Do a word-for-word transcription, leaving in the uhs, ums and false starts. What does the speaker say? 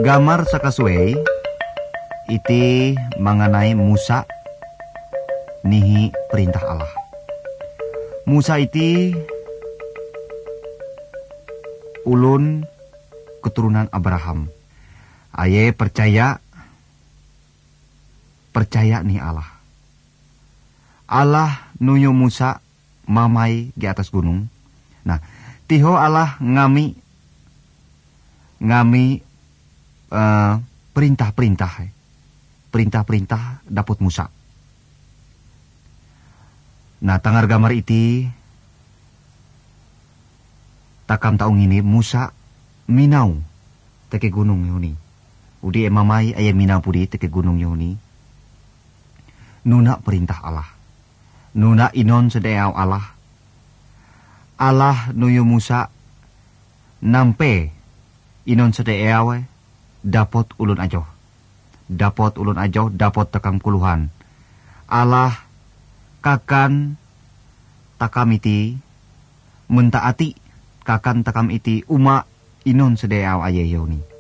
Gamar sakasuai iti mengenai Musa nihi perintah Allah. Musa iti ulun keturunan Abraham. Aye percaya percaya nih Allah. Allah nuyu Musa mamai di atas gunung. Nah, tiho Allah ngami ngami uh, perintah-perintah, perintah-perintah daput Musa. Nah, tangar gambar iti takam taung ini Musa minau teke gunung yoni. Udi emamai ayah minau pudi teke gunung yoni. Nuna perintah Allah. Nuna inon sedeau Allah. Allah nuyu Musa nampe inon sedeau dapot ulun ajo. Dapot ulun ajo, dapot tekang puluhan. Allah kakan takam iti mentaati kakan takam iti uma inon sedeau ayah yoni.